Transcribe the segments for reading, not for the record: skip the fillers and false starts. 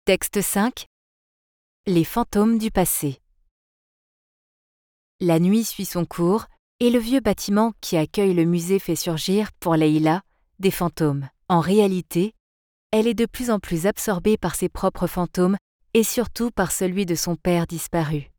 Texte 5. Les fantômes du passé. La nuit suit son cours, et le vieux bâtiment qui accueille le musée fait surgir, pour Leïla, des fantômes. En réalité, elle est de plus en plus absorbée par ses propres fantômes et surtout par celui de son père disparu.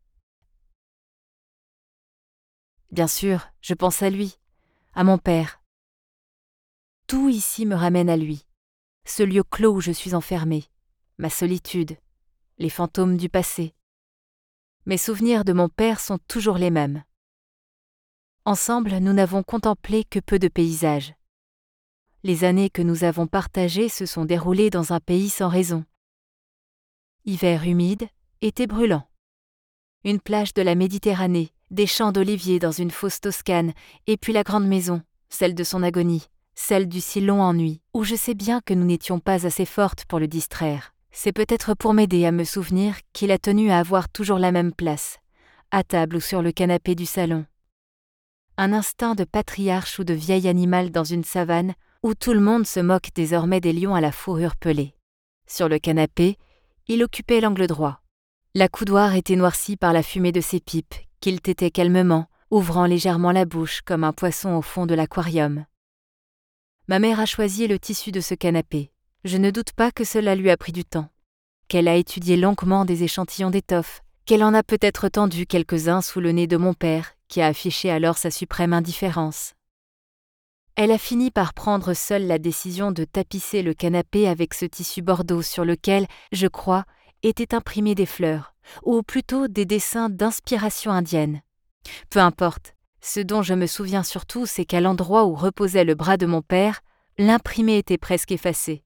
Bien sûr, je pense à lui, à mon père. Tout ici me ramène à lui, ce lieu clos où je suis enfermée, ma solitude, les fantômes du passé. Mes souvenirs de mon père sont toujours les mêmes. Ensemble, nous n'avons contemplé que peu de paysages. Les années que nous avons partagées se sont déroulées dans un pays sans raison. Hiver humide, été brûlant. Une plage de la Méditerranée, des champs d'oliviers dans une fosse toscane, et puis la grande maison, celle de son agonie, celle du si long ennui, où je sais bien que nous n'étions pas assez fortes pour le distraire. C'est peut-être pour m'aider à me souvenir qu'il a tenu à avoir toujours la même place, à table ou sur le canapé du salon. Un instinct de patriarche ou de vieil animal dans une savane, où tout le monde se moque désormais des lions à la fourrure pelée. Sur le canapé, il occupait l'angle droit. La coudoir était noircie par la fumée de ses pipes, qu'il tétait calmement, ouvrant légèrement la bouche comme un poisson au fond de l'aquarium. Ma mère a choisi le tissu de ce canapé. Je ne doute pas que cela lui a pris du temps, qu'elle a étudié longuement des échantillons d'étoffes, qu'elle en a peut-être tendu quelques-uns sous le nez de mon père, qui a affiché alors sa suprême indifférence. Elle a fini par prendre seule la décision de tapisser le canapé avec ce tissu bordeaux sur lequel, je crois, étaient imprimées des fleurs, ou plutôt des dessins d'inspiration indienne. Peu importe, ce dont je me souviens surtout, c'est qu'à l'endroit où reposait le bras de mon père, l'imprimé était presque effacé.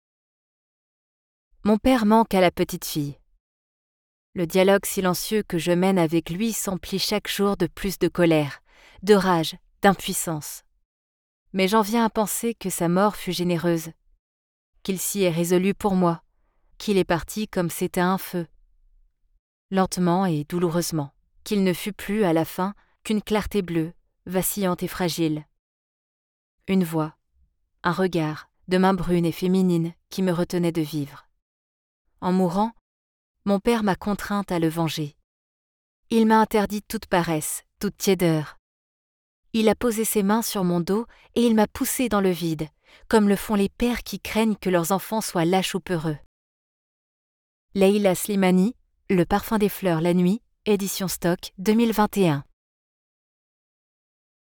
Mon père manque à la petite fille. Le dialogue silencieux que je mène avec lui s'emplit chaque jour de plus de colère, de rage, d'impuissance. Mais j'en viens à penser que sa mort fut généreuse, qu'il s'y est résolu pour moi, qu'il est parti comme s'éteint un feu, lentement et douloureusement, qu'il ne fut plus à la fin qu'une clarté bleue, vacillante et fragile. Une voix, un regard, de main brune et féminine qui me retenait de vivre. En mourant, mon père m'a contrainte à le venger. Il m'a interdit toute paresse, toute tiédeur. Il a posé ses mains sur mon dos et il m'a poussé dans le vide, comme le font les pères qui craignent que leurs enfants soient lâches ou peureux. Leïla Slimani, Le parfum des fleurs la nuit, édition Stock 2021.